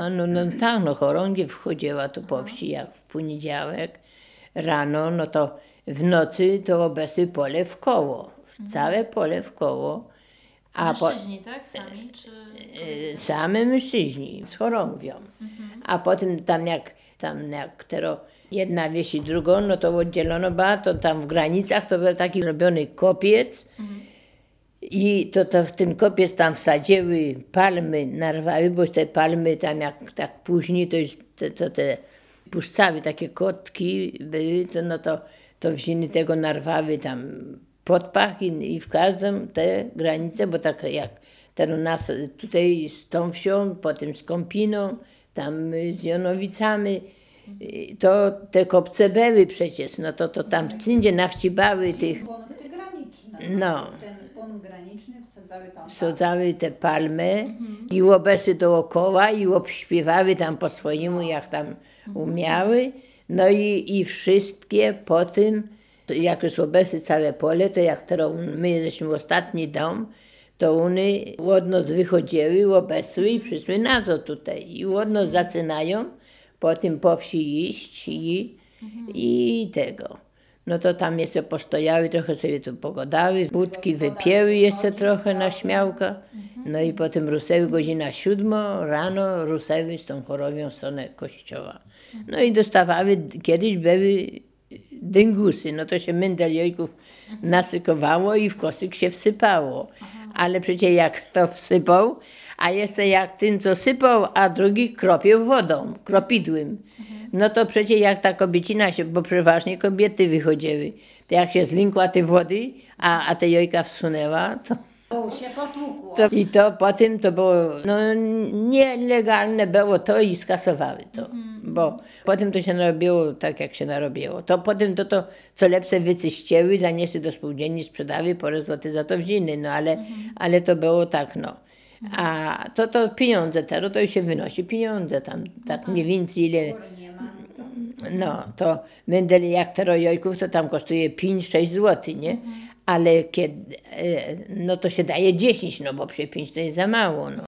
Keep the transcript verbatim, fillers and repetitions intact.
A no, no tak, no chorągiew wchodziła tu po wsi, jak w poniedziałek rano, no to w nocy to obesy pole w koło, całe pole w koło. A mężczyźni, po, tak? Sami? Czy... Same mężczyźni z chorągwią. Mhm. A potem tam jak, tam jak tero jedna wieś i drugą, no to oddzielono ba, to tam w granicach to był taki robiony kopiec. Mhm. I to, to w ten kopiec tam wsadziły palmy, narwały, bo te palmy tam jak tak później, to już te, to te puszczały, takie kotki były, to no to, to wzięli tego narwały tam podpach i, i w każdym te granice, bo tak jak ten u nas tutaj z tą wsią, potem z Kąpiną, tam z Jonowicami, to te kopce były przecież, no to, to tam wszędzie nawcibały tych... Punkty graniczne. No. Ten punkt graniczny wsadzały tam... Wsadzały te palmy mhm. i łobesy dookoła i obśpiewały tam po swojemu, jak tam umiały. No i, i wszystkie po tym, jak już obesy całe pole, to jak teraz my jesteśmy ostatni dom, to one od nas wychodziły, obesły i przyszły na co tutaj. I od nas zaczynają potem po wsi iść i, mhm. i tego. No to tam jeszcze postojały, trochę sobie tu pogadały, budki wypięły jeszcze trochę na śmiałka. No i potem ruseły godzina siódma rano, ruseły z tą chorobią w stronę kościoła. No i dostawały, kiedyś były dyngusy, no to się mendel jojków nasykowało i w kosyk się wsypało. Ale przecież jak to wsypał, a jeszcze jak ten, co sypał, a drugi kropił wodą, kropidłem. No to przecież jak ta kobiecina się, bo przeważnie kobiety wychodziły, to jak się zlinkła te wody, a, a te jojka wsunęła, to... To się potłukło. To, I to potem to było, no nielegalne było to i skasowały to, mm. bo potem to się narobiło tak, jak się narobiło. To potem to, to co lepsze wycyściły, zanieśli do spółdzielni, sprzedały, parę złotych za to wzięli, no ale, mm. ale to było tak, no. A to, to pieniądze teraz, to już się wynosi pieniądze tam, tak mniej więcej ile... No, to mendel jak teraz jojków, to tam kosztuje pięć sześć złotych, nie? Ale kiedy, no to się daje dziesięć, no bo przecież pięć to jest za mało, no.